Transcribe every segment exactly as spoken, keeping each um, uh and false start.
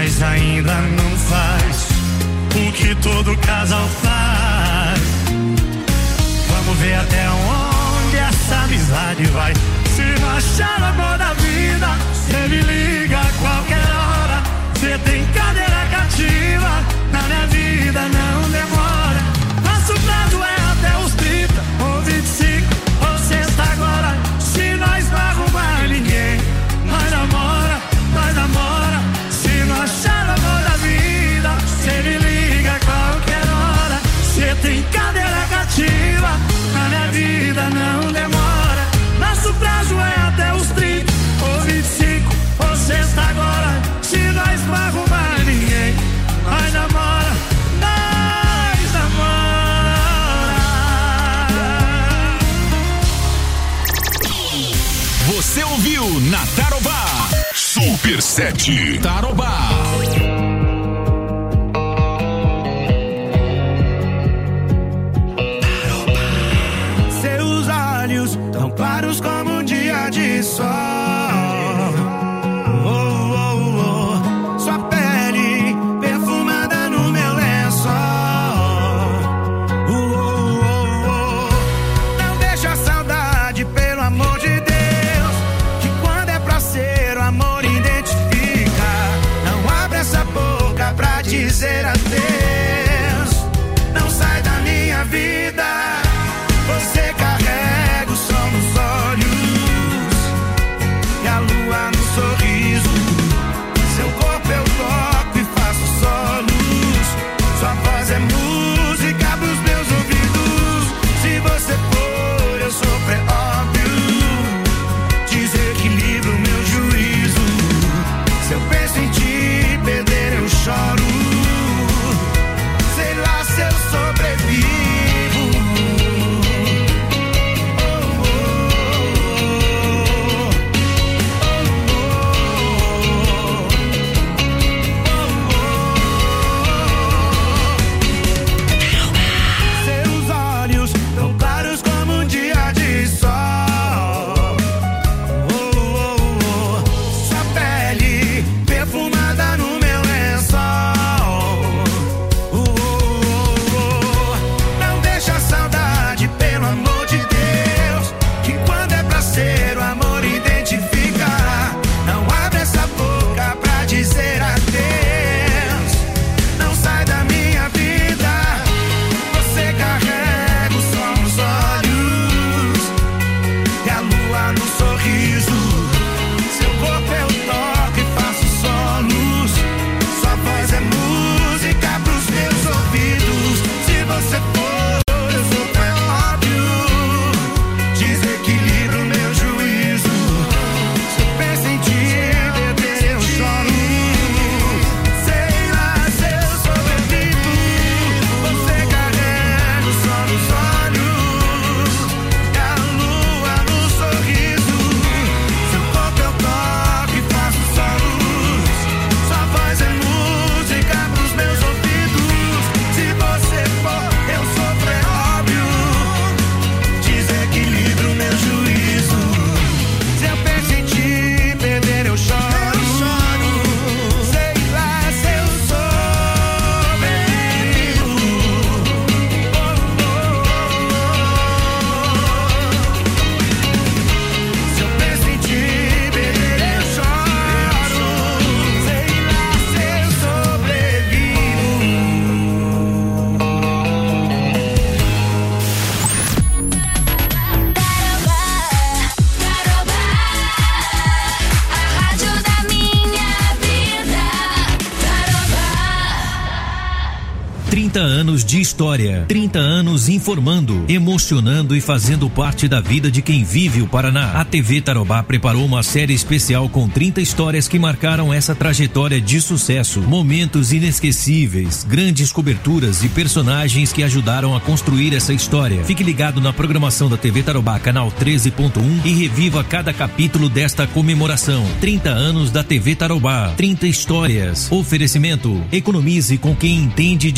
mas ainda não faz o que todo casal faz. Vamos ver até onde essa amizade vai. Se não achar amor na vida, cê me liga a qualquer hora. Cê tem cadeira cativa, na minha vida não demora. Nosso prazo é até os trinta, ou vinte e cinco, ou sexta agora. Se nós não arrumar ninguém, nós namora, nós namora. Se não achar amor na vida, cê me liga a qualquer hora. Cê tem cadeira cativa, na minha vida não demora. Nosso prazo é até os trinta, ou vinte e cinco, ou sexta agora. Se nós não arrumar ninguém, nós namora, nós namora. Você ouviu na Tarobá Super sete Tarobá. Seus olhos tão claros como um dia de sol. Oh, oh, oh. Sua pele perfumada no meu lençol. Oh, oh, oh, oh. Não deixa a saudade, pelo amor de Deus, que quando é pra ser o amor identifica. Não abre essa boca pra dizer adeus. Não sai da minha vida. Você carrega o sol nos olhos e a lua no sorriso. Seu corpo eu toco e faço solos. Sua voz é música pros meus ouvidos. Se você for, eu sofro, é óbvio. Desequilibro meu juízo. Se eu penso em te perder, eu choro. Sei lá se eu sobrevivo. trinta anos de história, trinta anos informando, emocionando e fazendo parte da vida de quem vive o Paraná. A T V Tarobá preparou uma série especial com trinta histórias que marcaram essa trajetória de sucesso, momentos inesquecíveis, grandes coberturas e personagens que ajudaram a construir essa história. Fique ligado na programação da T V Tarobá, canal treze ponto um, e reviva cada capítulo desta comemoração. trinta anos da T V Tarobá, trinta histórias. Oferecimento: economize com quem entende de energia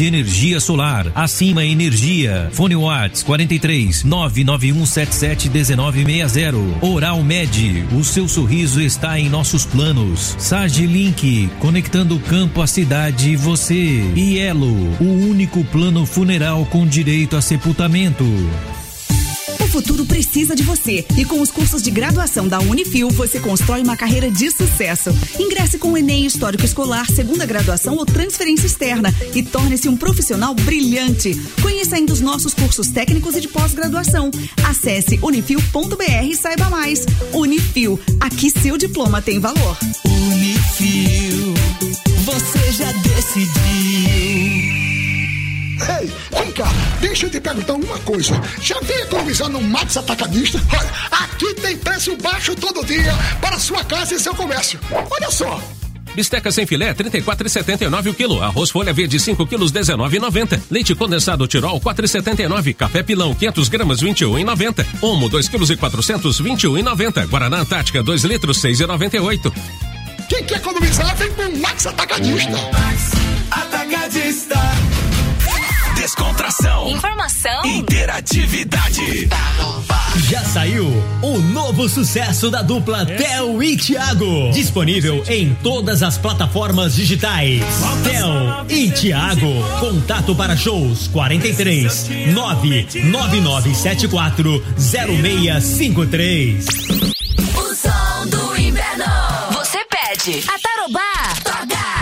energia solar. Acima Energia. Fone Whats quarenta e três, nove nove um sete sete um nove seis zero. Oral Med, o seu sorriso está em nossos planos. Sagilink, conectando o campo à cidade e você. E Elo, o único plano funeral com direito a sepultamento. O futuro precisa de você e com os cursos de graduação da Unifil você constrói uma carreira de sucesso. Ingresse com o Enem Histórico Escolar, segunda graduação ou transferência externa e torne-se um profissional brilhante. Conheça ainda os nossos cursos técnicos e de pós-graduação. Acesse unifil ponto br e saiba mais. Unifil, aqui seu diploma tem valor. Unifil, você já decidiu. Ei, vem cá, deixa eu te perguntar uma coisa. Já veio economizar no Max Atacadista? Olha, aqui tem preço baixo todo dia para sua casa e seu comércio. Olha só. Bisteca sem filé, trinta e quatro reais e setenta e nove centavos o quilo. Arroz folha verde, cinco quilos, dezenove reais e noventa centavos. Leite condensado Tirol, quatro reais e setenta e nove centavos. Café Pilão, quinhentas gramas, vinte e um reais e noventa centavos. Omo, dois quilos e quatrocentos, vinte e um reais e noventa centavos. Guaraná Antártica, dois litros, seis reais e noventa e oito centavos. Quem quer economizar, vem com o Max Atacadista. Max Atacadista. Descontração, informação, interatividade. Já saiu o novo sucesso da dupla Theo e Thiago, disponível em todas as plataformas digitais. Theo e Thiago, contato para shows quarenta e três, nove nove nove sete quatro zero seis cinco três. O som do inverno. Você pede a Tarobá. Toca.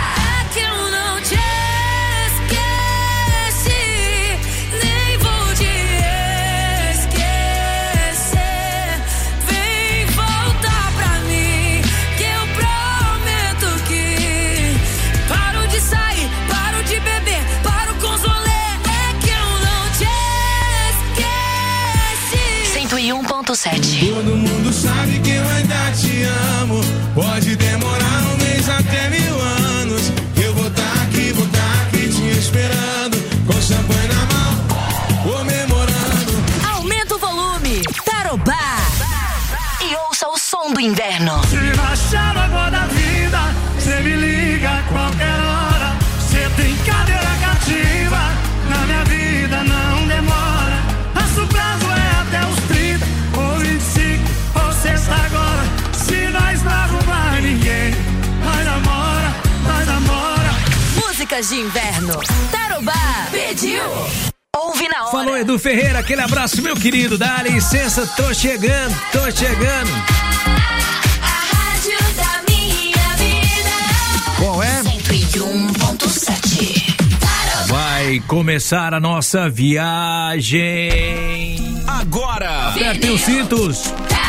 um ponto sete. Todo mundo sabe que eu ainda te amo. Pode demorar um mês até mil anos. Eu vou estar aqui, vou estar aqui te esperando, com champanhe na mão, comemorando. Aumenta o volume, Tarobá. E ouça o som do inverno. Se baixar água da vida, cê me liga a qualquer hora. Cê tem cadeira cativa, na minha vida não demora. Nosso prazo é até os trinta, ou vinte e cinco, ou sexta agora. Se nós não arrumar ninguém, nós namora, nós namora. Músicas de inverno, Tarobá pediu. Ouve na hora. Falou Edu Ferreira, aquele abraço meu querido, dá licença, tô chegando, tô chegando. A rádio da minha vida. Qual é? cento e um ponto sete. Vai começar a nossa viagem. Agora, apertem os cintos.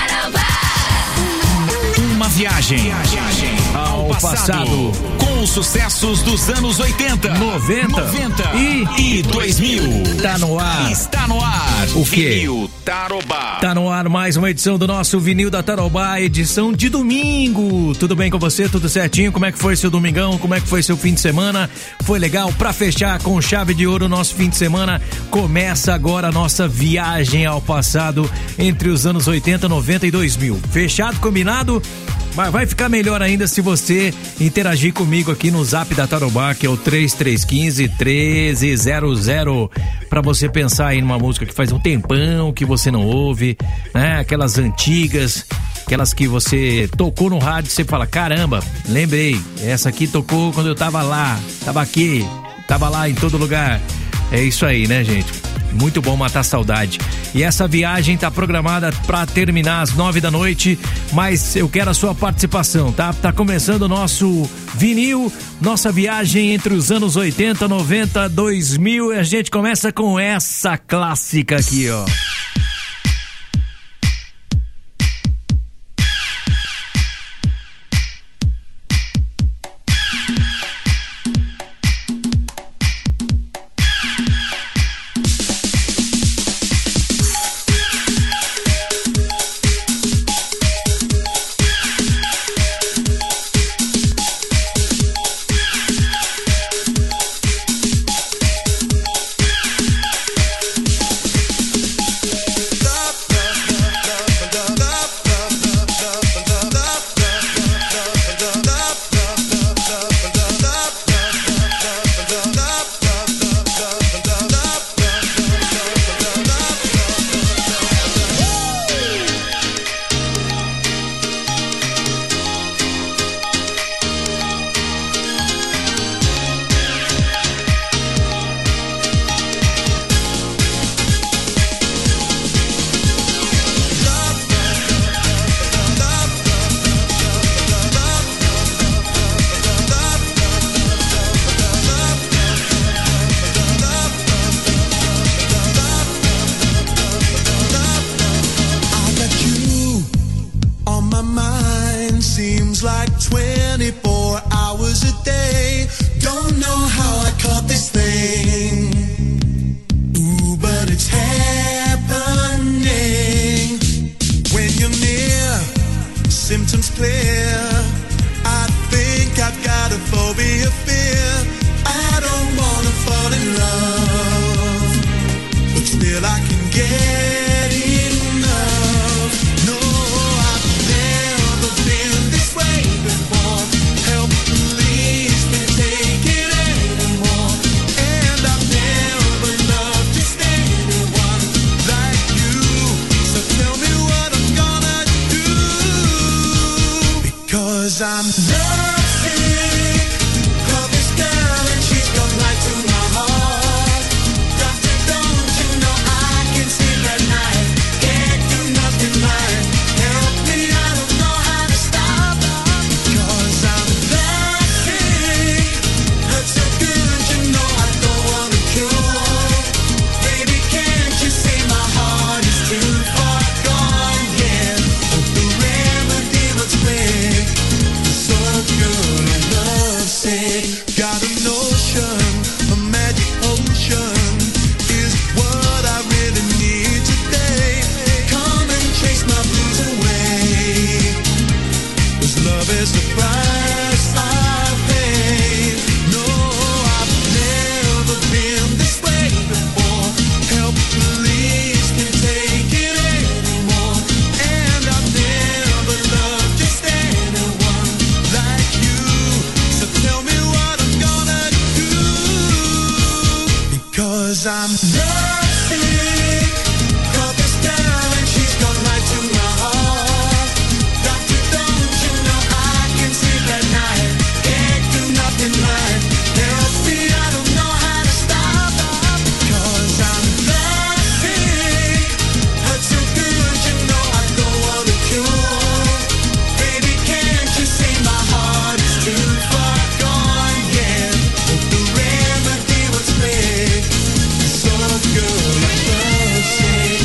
Uma viagem ao passado, com os sucessos dos anos oitenta, noventa, noventa e, e dois mil. Tá no ar. Está no ar. O quê? Vinil Tarobá. Tá no ar mais uma edição do nosso Vinil da Tarobá, edição de domingo. Tudo bem com você? Tudo certinho? Como é que foi seu domingão? Como é que foi seu fim de semana? Foi legal? Pra fechar com chave de ouro o nosso fim de semana, começa agora a nossa viagem ao passado entre os anos oitenta, noventa e dois mil. Fechado, combinado? Mas vai ficar melhor ainda se você interagir comigo aqui no Zap da Tarobá, que é o três três um cinco, um três zero zero, pra você pensar aí numa música que faz um tempão que você não ouve, né? Aquelas antigas, aquelas que você tocou no rádio e você fala, caramba, lembrei, essa aqui tocou quando eu tava lá, tava aqui, tava lá em todo lugar. É isso aí, né, gente? Muito bom matar a saudade. E essa viagem tá programada para terminar às nove da noite, mas eu quero a sua participação, tá? Tá começando o nosso vinil, nossa viagem entre os anos oitenta, noventa, dois mil, e a gente começa com essa clássica aqui, ó. like twenty-four hours a day. Don't know how I caught this thing. Ooh, but it's happening. When you're near, symptoms clear. I think I've got a phobia fear. I don't wanna fall in love, but still I can get enough. No, I've never been this way before. Help, please, can't take it anymore. And I've never loved just anyone like you. So tell me what I'm gonna do, because I'm lovesick of this girl and she's come right to my heart. Doctor, don't you know I can sleep at night? Can't do nothing right. Help me, I don't know how to stop. Because I'm lovesick. Hurts so good, you know I don't want a cure. Baby, can't you see my heart is too far gone? Yeah, hope the remedy was quick. So good, I'm lovesick. Got a notion, a magic potion is what I really need today. Come and chase my blues away, 'cause love is the price I pay. No, I've never been this way before. Help, please, can't take it anymore. And I've never loved just anyone like you. So tell me what I'm gonna do, because I'm lovesick of this girl and she's gone right to my heart. Doctor, don't you know I can sleep at night? Can't do nothing right. Help me, I don't know how to stop. Because I'm lovesick. Hurts so good, you know I don't want a cure. Baby, can't you see my heart is too far gone? Yeah, hope the remedy was quick. So good, I'm lovesick.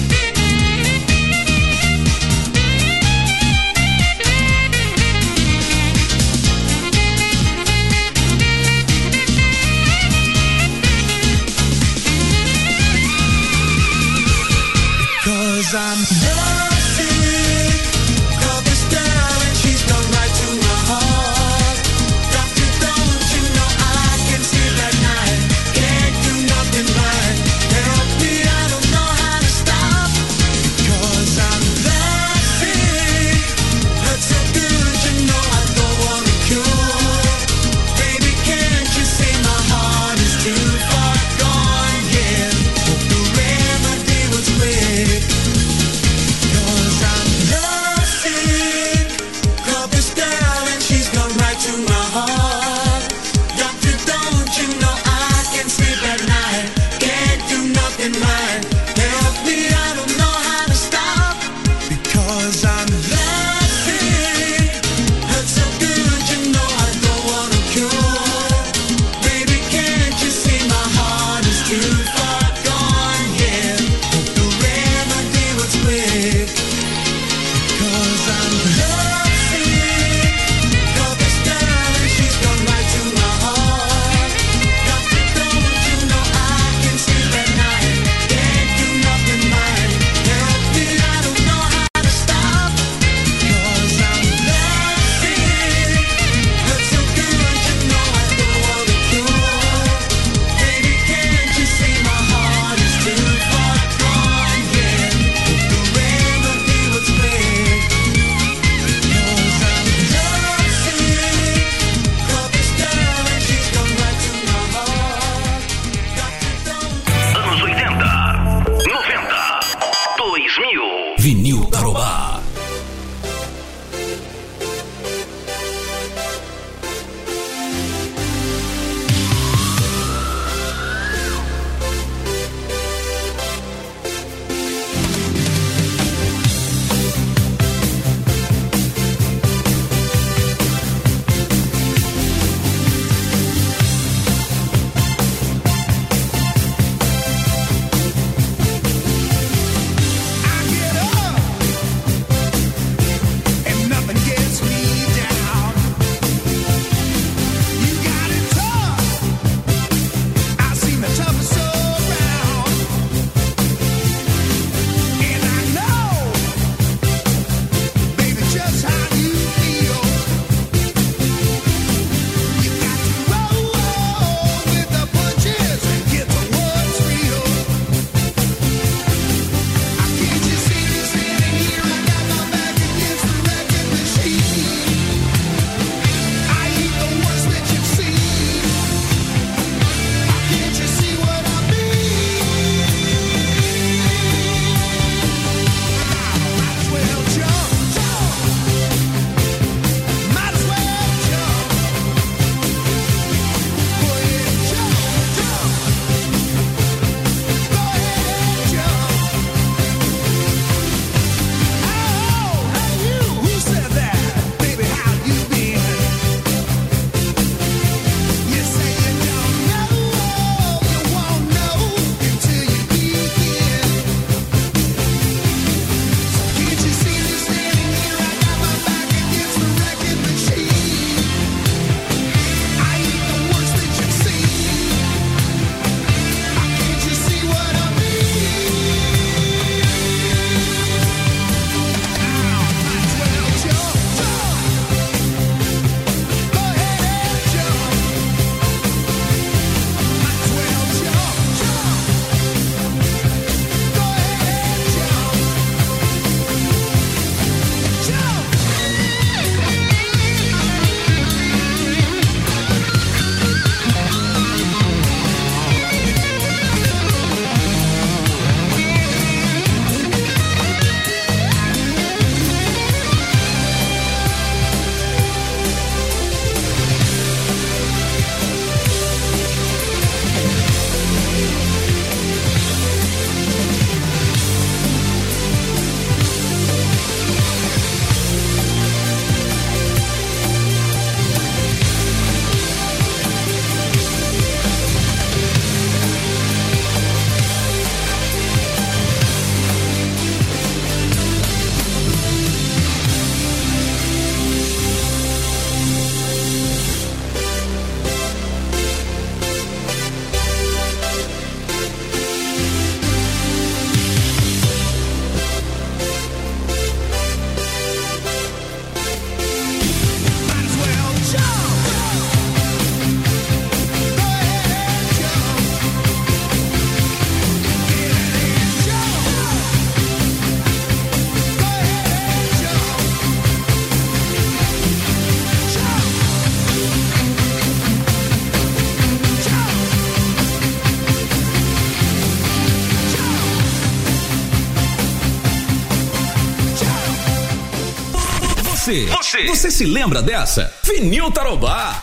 Because I'm lovesick of this girl and she's gone right to my heart. Doctor, don't you know I can sleep at night? Can't do nothing right. Help me, I don't know how to stop. Because I'm lovesick. Hurts so good, you know I don't want a cure. Baby, can't you see my heart is too far gone? Yeah, hope the remedy was quick. Because I'm lovesick of this girl and she's gone right to my heart. Doctor, don't you know I can sleep at night? Can't do nothing right. Help me, I don't know how to stop. Because I'm lovesick. Hurts so good, you know I don't want a cure. Baby, can't you see my heart is too far gone? Yeah, hope the remedy was quick. Because I'm lovesick of this girl and she's gone right to my heart. Doctor, don't you know I can sleep at night? Can't do nothing right. Help me, I don't know how to stop. Because I'm lovesick. Hurts so good, you know I don't want a cure. Baby, can't you see my heart is too far gone? Yeah, hope the remedy was quick. Você, você, você se lembra dessa? Vinil Tarobá.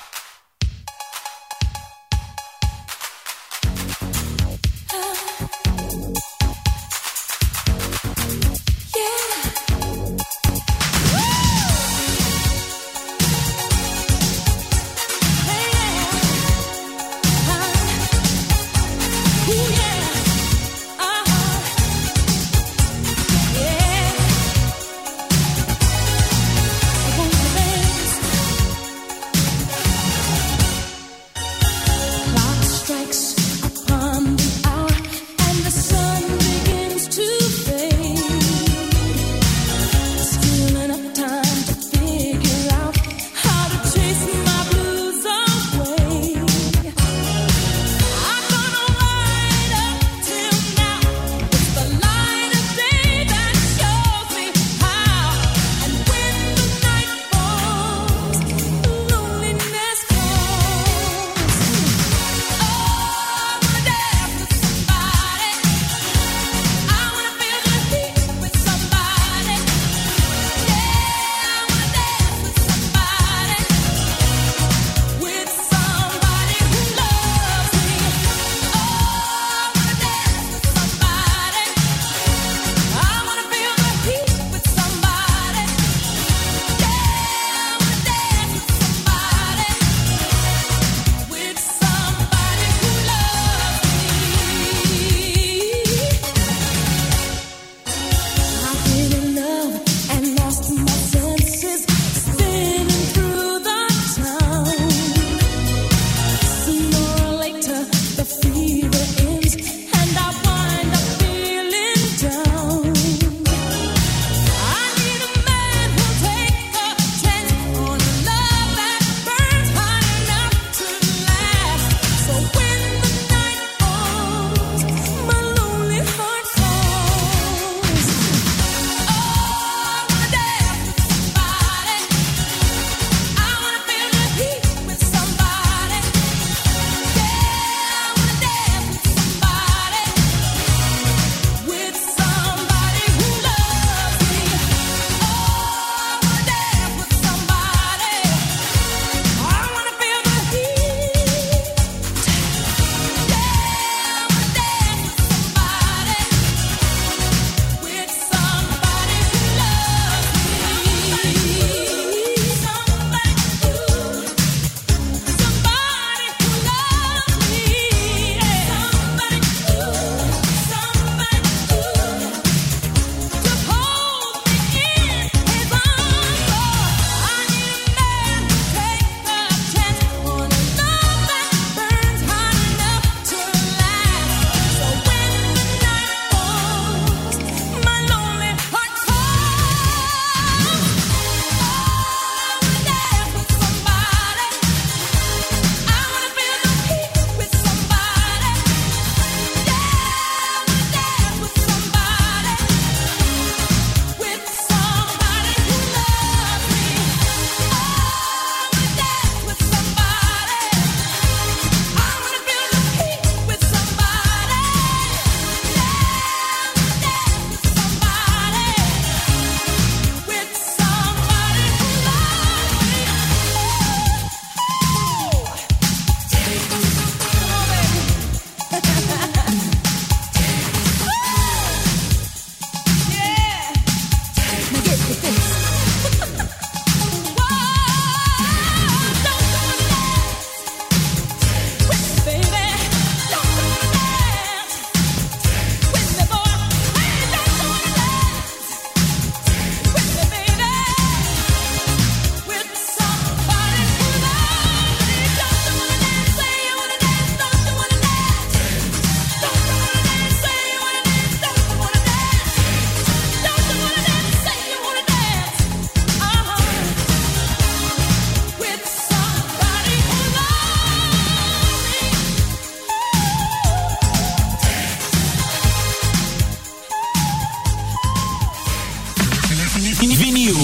Vinil.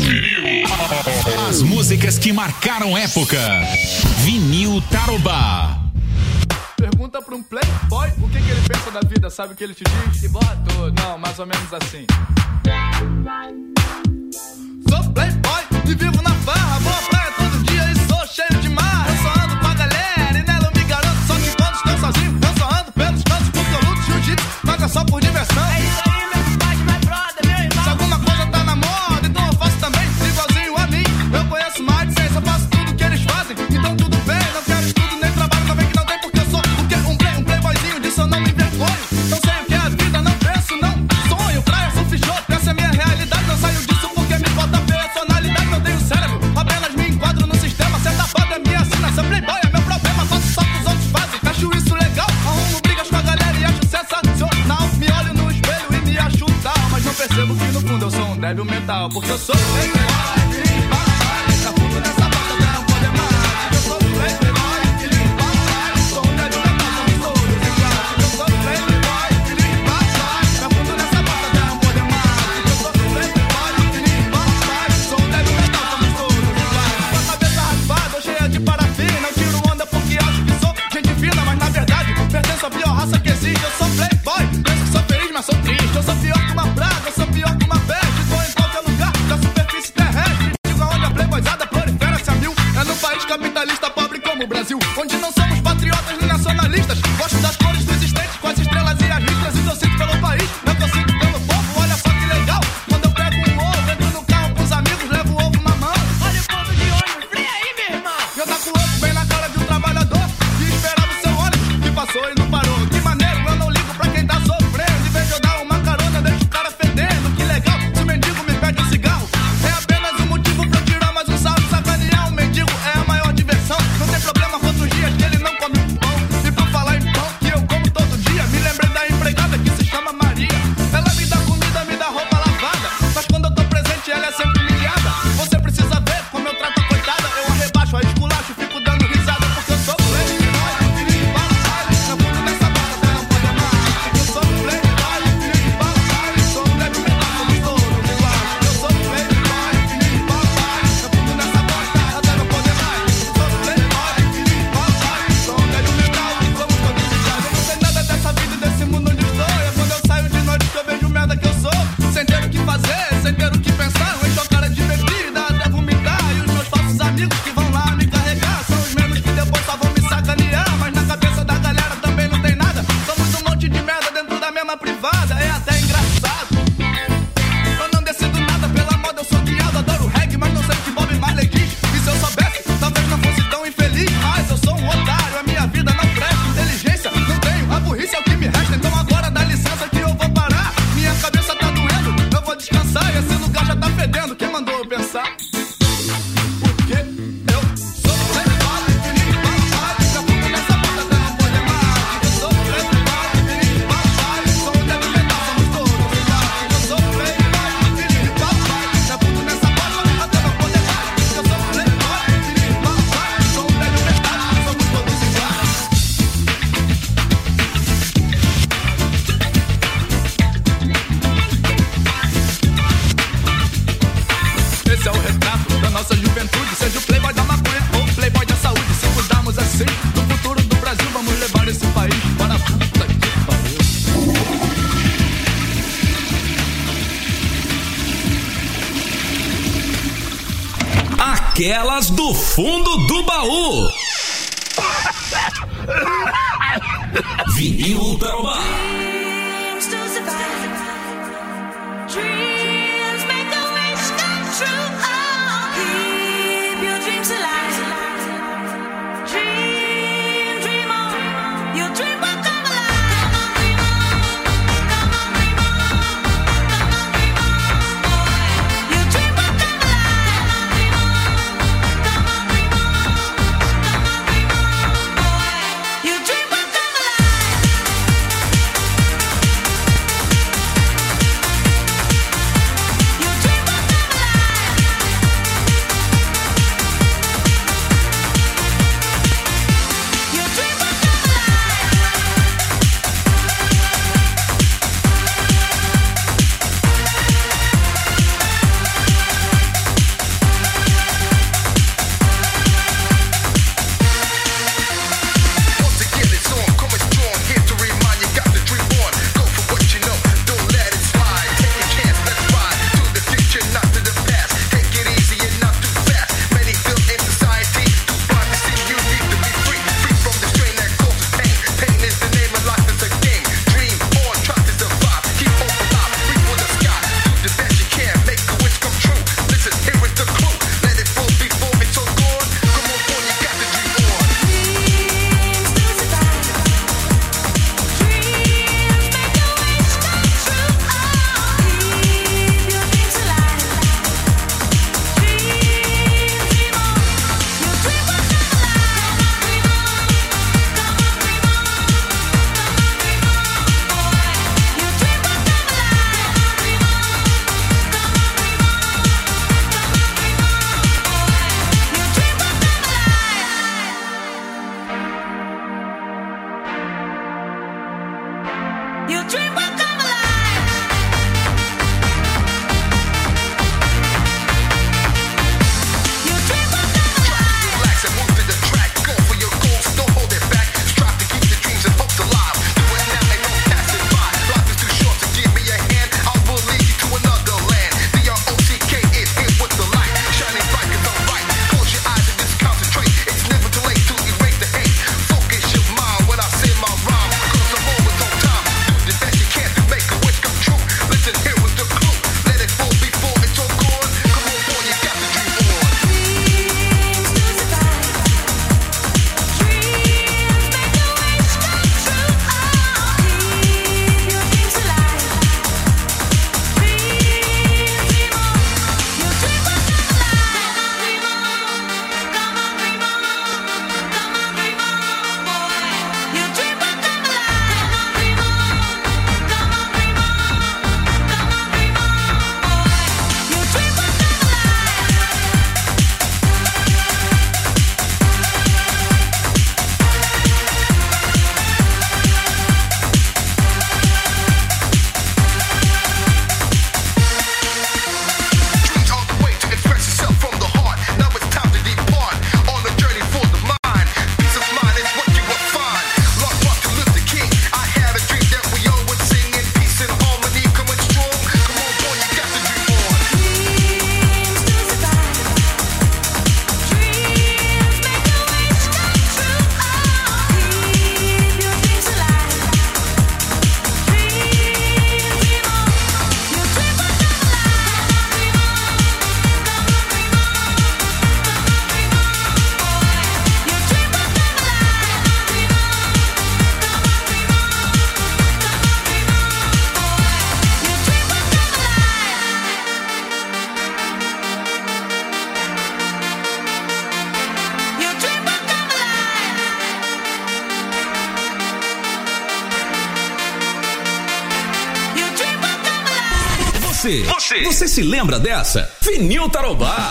As músicas que marcaram época. Vinil Tarobá. Pergunta pra um playboy o que, que ele pensa da vida, sabe o que ele te diz? Se botou, não, mais ou menos assim. Sou playboy. igual, porque eu sou playboy. Tá fundo nessa bota até não poder mais. Eu sou playboy, filhinho papai. Sou um velho mental, somos todos iguais. Eu sou playboy, filhinho papai. Tá fundo nessa bota até não poder mais. Eu sou playboy, filhinho papai. Sou um velho mental, somos todos iguais. Com a cabeça raspada ou cheia de parafina, eu tiro onda porque acho que sou gente fina, mas na verdade pertenço à pior raça que existe. Eu sou playboy, penso que sou feliz, mas sou triste. Eu sou pior que uma praga, eu sou pior que uma peste. Tô em qualquer lugar da superfície terrestre. Digo aonde a playboyzada prolifera-se a mil. É num país capitalista pobre como o Brasil, onde não somos patriotas nem nacionalistas. Gosto das cores dos existentes com as estrelas e as listras. E eu sinto pelo país, não que eu sinto pelo povo. Olha só que legal, quando eu pego um ovo, entro no carro com os amigos, levo o ovo na mão. Olha o ponto de ônibus, fria aí, meu irmão. Eu taco o ovo bem na cara de um trabalhador que esperava o seu ônibus, que passou e não parou. Que maneiro, eu não ligo pra quem tá sofrendo. Em vez de eu dar uma carona, deixo o cara fedendo. Que legal, se o mendigo me pede um cigarro, é apenas um motivo pra eu tirar mais um salve. Sacanear um mendigo é a maior diversão. Não tem problema quantos dias que ele não come pão. E por falar em pão, que eu como todo dia, me lembrei da empregada que se chama Maria. Ela me dá comida, me dá roupa lavada, mas quando eu tô presente ela é sempre humilhada. Você precisa ver como eu trato a coitada. Eu arrebaixo, a esculacho, fico dando risada, porque eu sou playboy, filhinho papai. Tá fundo nessa bota até não poder mais. Eu sou playboy, filhinho papai. Sou um velho mental, somos todos iguais. Eu sou playboy, filhinho papai. Tá fundo nessa bota até não poder mais. Eu sou playboy, filhinho papai. Sou um velho mental, somos todos iguais. Eu não sei nada dessa vida e desse mundo onde estou. É quando eu saio de noite que eu vejo merda que eu sou. Sem ter o que fazer, sem ter o que pensar. Eu encho a cara de bebida até vomitar. E os meus falsos amigos que vão lá me carregar são os mesmos que depois só vão me sacanear. Mas na cabeça da galera também não tem nada. Somos um monte de merda dentro da mesma privada. É até engraçado. Eu não decido nada pela moda, eu sou guiado. Adoro reggae, mas não sei o que Bob Marley diz. E se eu soubesse, talvez não fosse tão infeliz. Mas eu sou um otário, a minha vida não presta. Inteligência não tenho, a burrice é o que me resta. Então agora dá licença que eu vou parar. Minha cabeça tá doendo, eu vou descansar. E esse lugar já tá fedendo, quem mandou eu pensar? Porque eu sou playboy, filhinho papai. Já fundo nessa bota até não poder mais. Eu sou playboy, filhinho papai. Sou um velho mental, somos todos iguais. Eu sou playboy, filhinho papai. Já fundo nessa bota até não poder mais. Eu sou playboy, filhinho papai. Sou um velho mental, somos todos iguais. Esse é o retrato da nossa juventude. Seja o playboy da maconha ou o playboy da saúde. Se cuidarmos assim do futuro do Brasil, vamos levar esse país para a puta que pariu. Aquelas do fundo do baú. Vinil Tarobá. Dreams make the wish come true. Oh, keep your dreams alive. Dream, dream on. Your dream will come alive. Come on, dream on. Come on, dream on. Come on, dream on, boy. Your dream will come alive. Come on, dream on. Come on, dream on. Come on, dream on, boy. Your dream will come alive. Você, você, você se lembra dessa? Vinil Tarobá.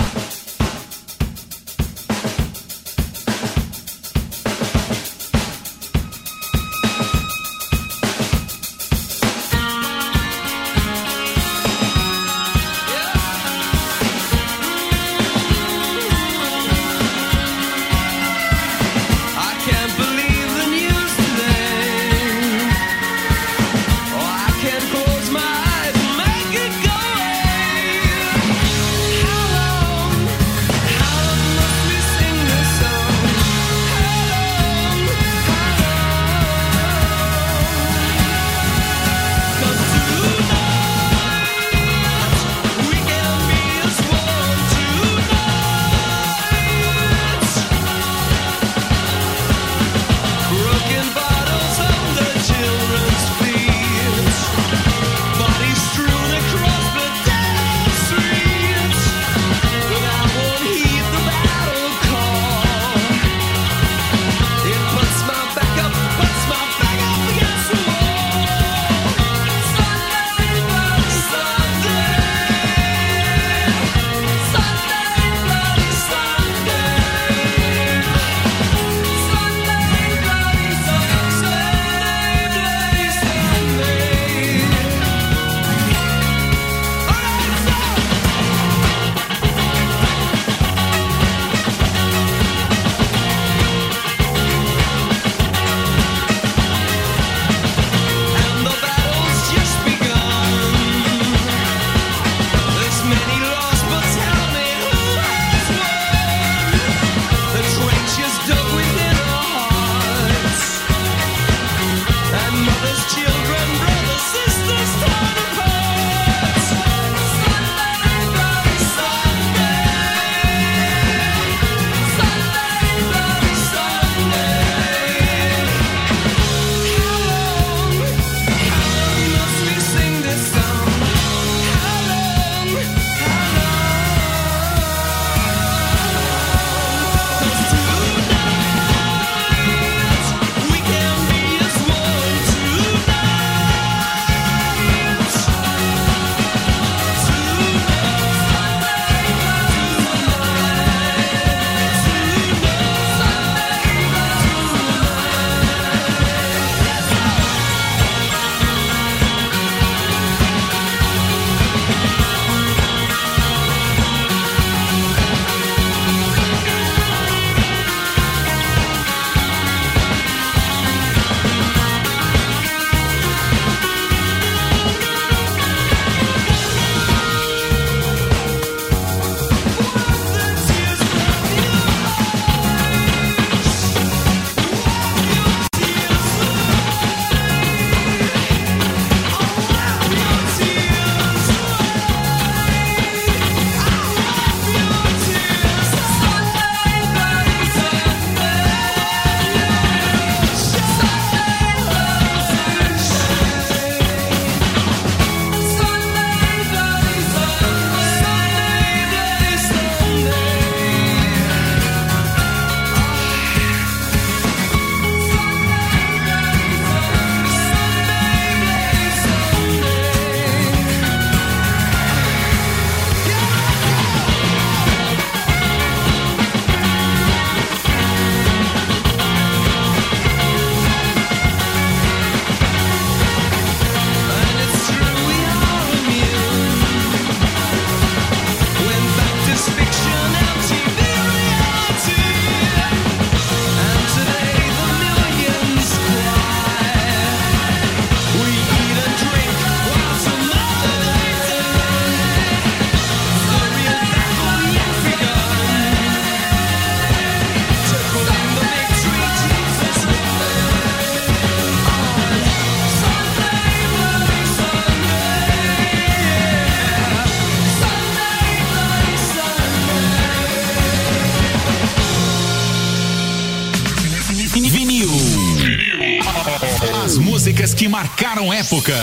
As músicas que marcaram época.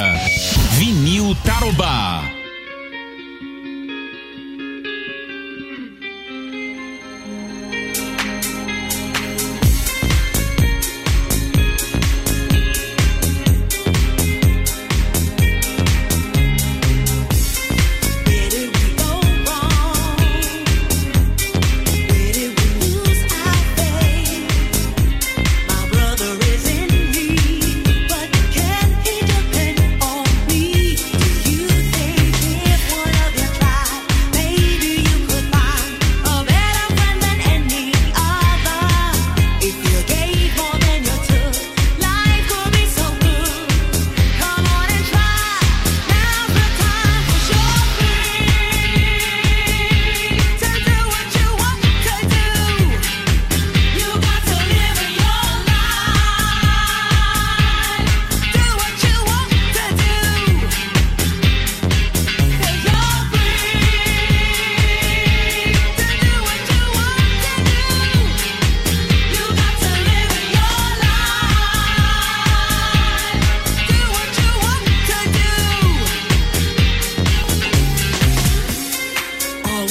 Vinil Tarobá.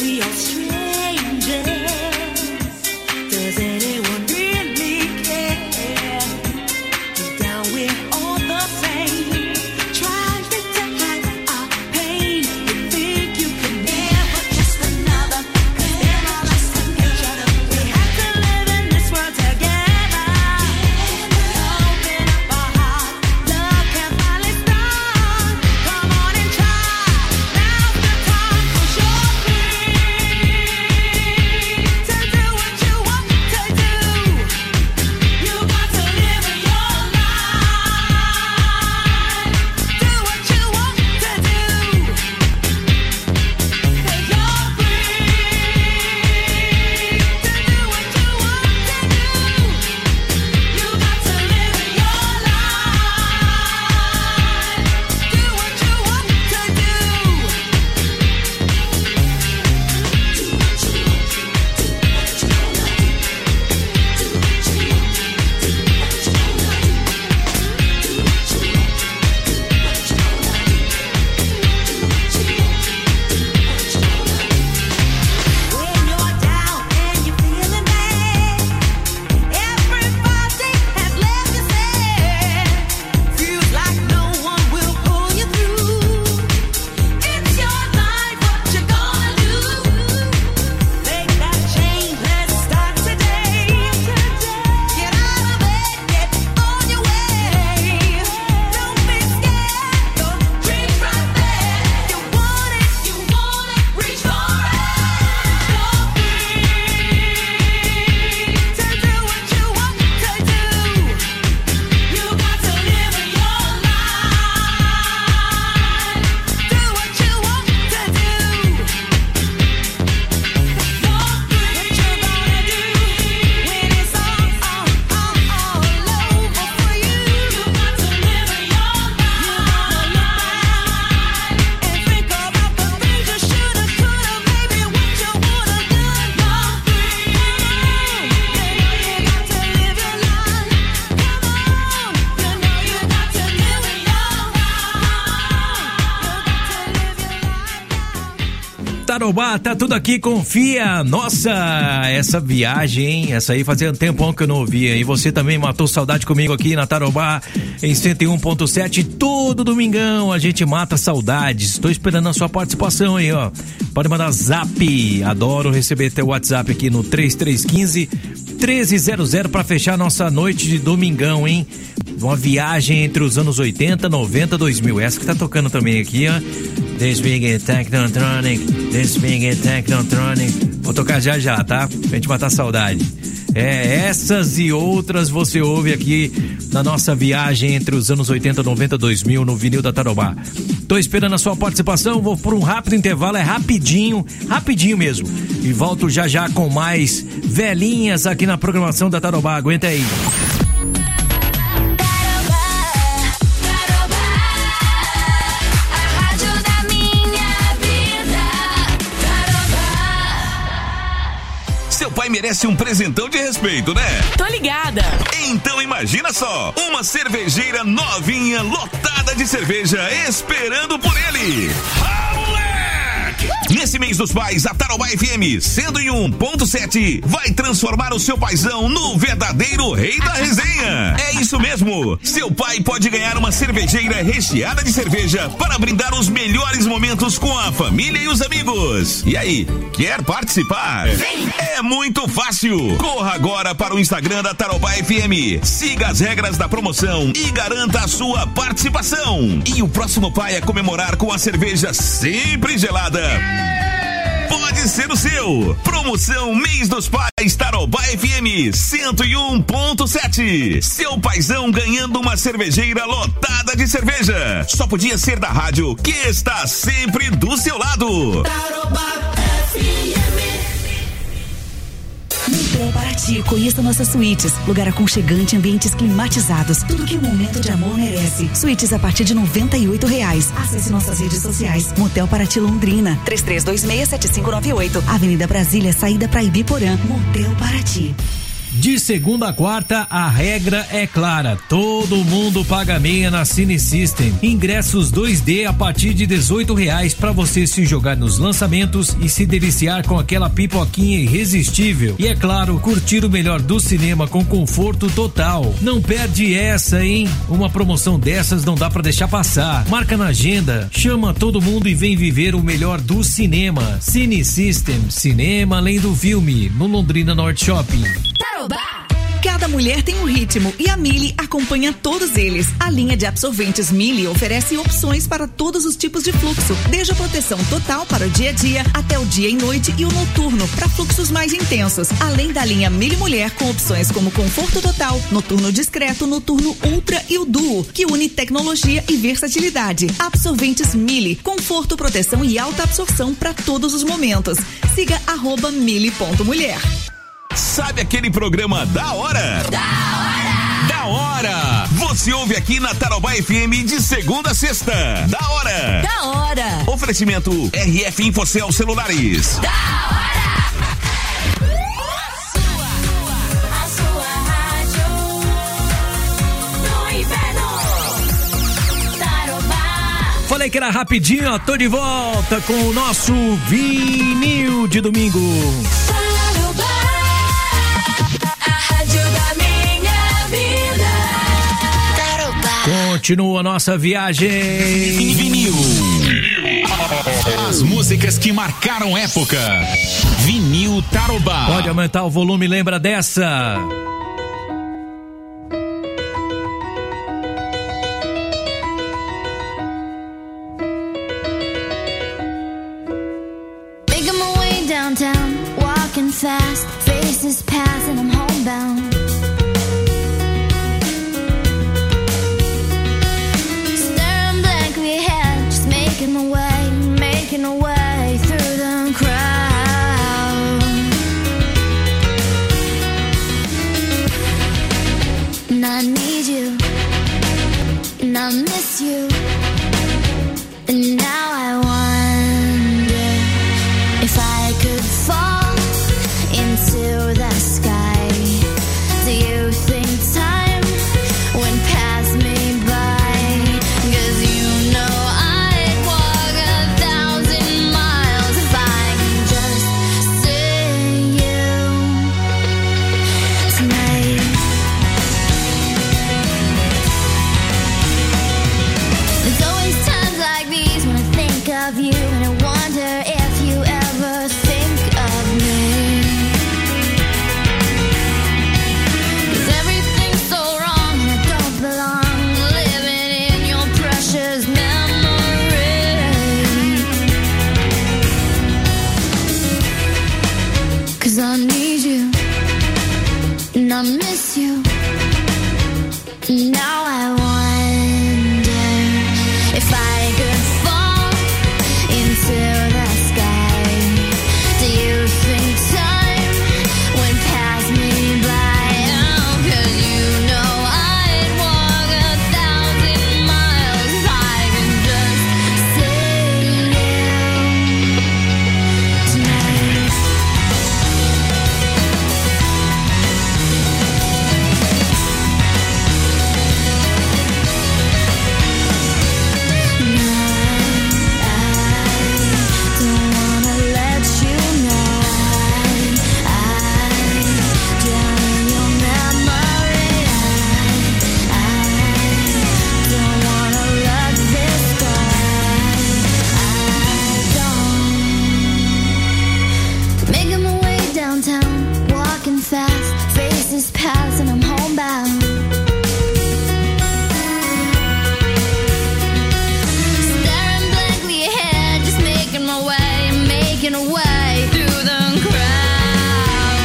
we are strangers. Does anyone really care? Deep down we're all the same. Trying to hide our pain. You think you can never trust another, never trust each other. We have to live in this world together. Open up our heart, love can finally start. Come on and try. Now's the time, 'cause you're free to do what you want to do. You got to live in your life. Do what you want to do. 'Cause you're free to do what you want to do. You got to live in your life. Do what you want to do. When you're down and you're feeling bad, everybody has left you sad. Feels like no one will pull you through. It's your life, what you gonna do? Make that change, let's start today. Get out of bed, get on your way. Don't be scared, your dreams right there. You want it, you want it, reach for it. You're free to do what you want to do. You got to live in your life. Do what you want to do. You're free. What you gonna do when it's all, all, all, all over for you? You got to live in your life. You gotta look back and think about the things you shoulda, coulda, maybe what you woulda done. You're free. Come on, you know you got to live your life. Come on, you know you got to live in your life. Tarobá, tá tudo aqui, confia. Nossa, essa viagem, hein? Essa aí fazia um tempão que eu não ouvia. E você também matou saudade comigo aqui na Tarobá, em cento e um ponto sete. Todo domingão a gente mata saudades. Tô esperando a sua participação aí, ó. Pode mandar zap. Adoro receber teu WhatsApp aqui no três três um cinco, um três zero zero pra fechar nossa noite de domingão, hein? Uma viagem entre os anos oitenta, noventa, dois mil. Essa que tá tocando também aqui, ó. This Big Technotronic, This Big Technotronic. Vou tocar já já, tá? Pra gente matar saudade. É, essas e outras você ouve aqui na nossa viagem entre os anos oitenta, noventa, dois mil no vinil da Tarobá. Tô esperando a sua participação, vou por um rápido intervalo, é rapidinho, rapidinho mesmo. E volto já já com mais velhinhas aqui na programação da Tarobá. Aguenta aí. Seu pai merece um presentão de respeito, né? Tô ligada. Então imagina só, uma cervejeira novinha, lotada de cerveja, esperando por ele. Ah, moleque! Nesse mês dos pais, a Tarobá F M cento e um ponto sete vai transformar o seu paizão no verdadeiro rei da resenha. É isso mesmo, seu pai pode ganhar uma cervejeira recheada de cerveja para brindar os melhores momentos com a família e os amigos. E aí, quer participar? É muito fácil. Corra agora para o Instagram da Tarobá F M, siga as regras da promoção e garanta a sua participação. E o próximo pai a comemorar com a cerveja sempre gelada pode ser o seu. Promoção Mês dos Pais Tarobá F M cento e um ponto sete. Seu paizão ganhando uma cervejeira lotada de cerveja. Só podia ser da rádio que está sempre do seu lado. Tarobá F M. Motel Paraty, conheça nossas suítes. Lugar aconchegante, ambientes climatizados. Tudo que um momento de amor merece. Suítes a partir de noventa e oito reais. Acesse nossas redes sociais. Motel Paraty Londrina. três três dois seis, sete cinco nove oito. Avenida Brasília, saída para Ibiporã. Motel Paraty. De segunda a quarta, a regra é clara. Todo mundo paga meia na Cine System. Ingressos dois D a partir de dezoito reais para você se jogar nos lançamentos e se deliciar com aquela pipoquinha irresistível. E é claro, curtir o melhor do cinema com conforto total. Não perde essa, hein? Uma promoção dessas não dá para deixar passar. Marca na agenda, chama todo mundo e vem viver o melhor do cinema. Cine System, cinema além do filme, no Londrina Norte Shopping. Cada mulher tem um ritmo e a Mili acompanha todos eles. A linha de absorventes Mili oferece opções para todos os tipos de fluxo, desde a proteção total para o dia a dia até o dia e noite e o noturno para fluxos mais intensos. Além da linha Mili Mulher com opções como conforto total, noturno discreto, noturno ultra e o duo, que une tecnologia e versatilidade. Absorventes Mili, conforto, proteção e alta absorção para todos os momentos. Siga arroba mili ponto mulher. Sabe aquele programa da hora? Da hora! Da hora! Você ouve aqui na Tarobá F M de segunda a sexta. Da hora! Da hora! Oferecimento R F Infocel Celulares. Da hora! A sua rádio no inverno. Tarobá. Falei que era rapidinho, ó, tô de volta com o nosso vinil de domingo. Continua a nossa viagem. Vinil. As músicas que marcaram época. Vinil Tarobá. Pode aumentar o volume, lembra dessa? Making my way downtown, walking fast, faces pass and I'm homebound. Making my way, making my way through the crowd. And I need you, and I miss you. And now I wonder if I could fall into the sky. Do you think time would pass me by? 'Cause you know I'd walk a thousand miles if I can just see you tonight. There's always times like these when I think of you, and I wonder if you ever think of me. 'Cause everything's so wrong and I don't belong, living in your precious memory. 'Cause I need you and I miss you. Now I wonder if I could fall into the sky. Do you think time would pass me by? Oh, 'cause you know I'd walk a thousand miles if I could just see you tonight. Don't wanna let you know I drown in your memory. I don't wanna let this go. I don't. Making my way downtown, walking fast, faces pass and I'm homebound. Staring blankly ahead, just making my way, making a way through the crowd.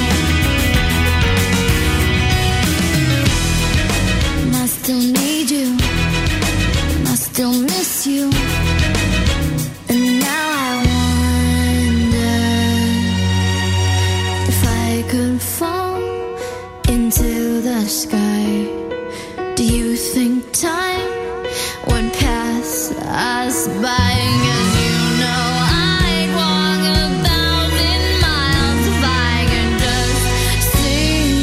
And I still need you, and I still miss you. And now I wonder if I could fall into the sky. Do you think time would pass us by? 'Cause you know I'd walk a thousand miles if I could just see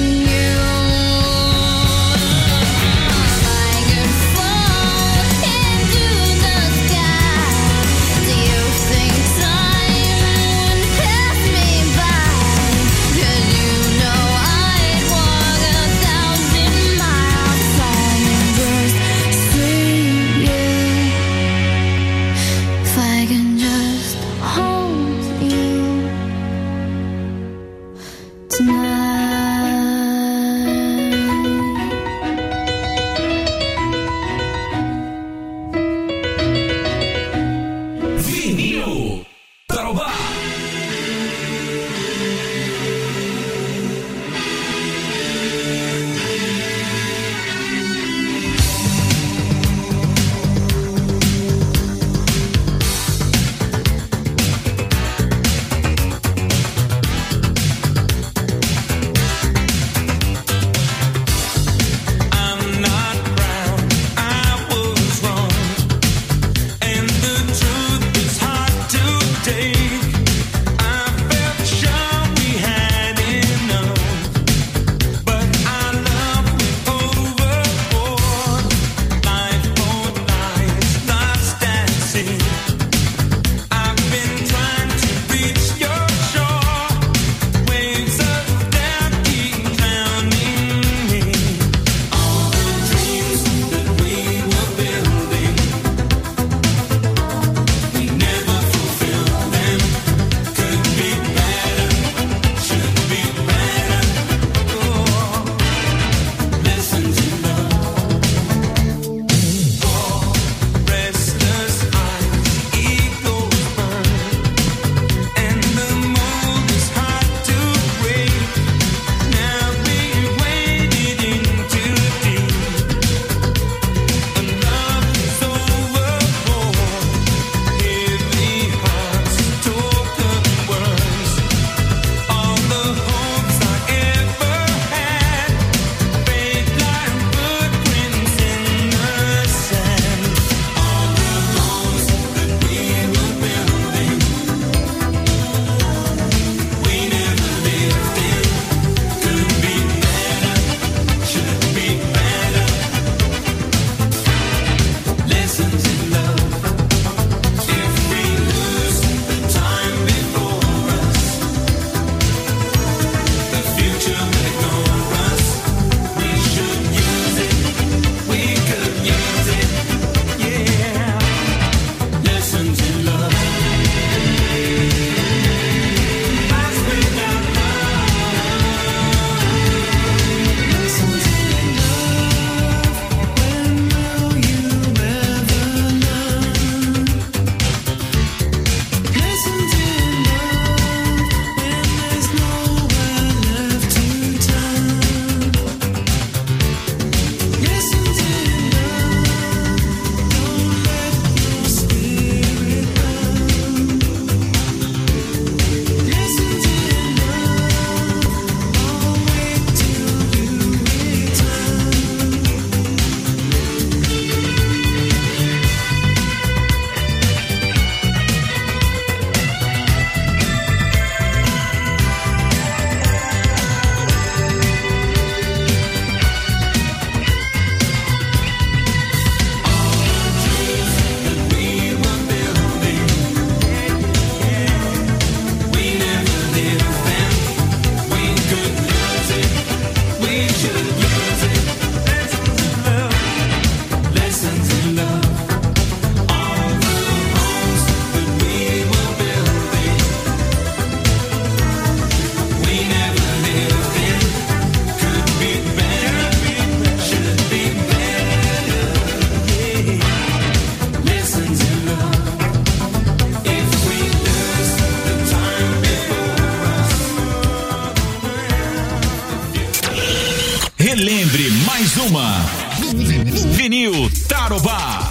Vinil Tarobá. I'm not proud, I was wrong, and the truth is hard to take. I felt sure we had enough, but our love went overboard. Life both lies lost at sea. I've been trying to reach your shore. Waves of doubt keep drowning me. All the dreams that we were building, we never fulfilled them. Could be better, should be better. Oh, lessons in love. For restless eyes, egos burn, and the mood is hard to break. Now we've waded into deep, and love is overboard. Heavy hearts, token words, all the hopes I ever had, fade like footprints in the sand. All the homes that we were building, we never lived in. Could be better, should be better. Lessons in love. If we lose the time before us, the future will ignore us. We should use it, we could use it, yeah. Lessons in love. Lives without love. Lessons in love. When will you ever learn? Lessons in love. When there's nowhere left to turn. Lessons in love. Don't let your spirit burn. Lessons in love. I'll wait till you return. That we were building, we never lived them. We could lose it, we should use it. Lessons in love, lessons in love. All the homes that we were building, we never lived in. Could be better, should be better. Yeah. Lessons in love. If we lose the time before us, Relembre mais uma. Vinil Tarobá.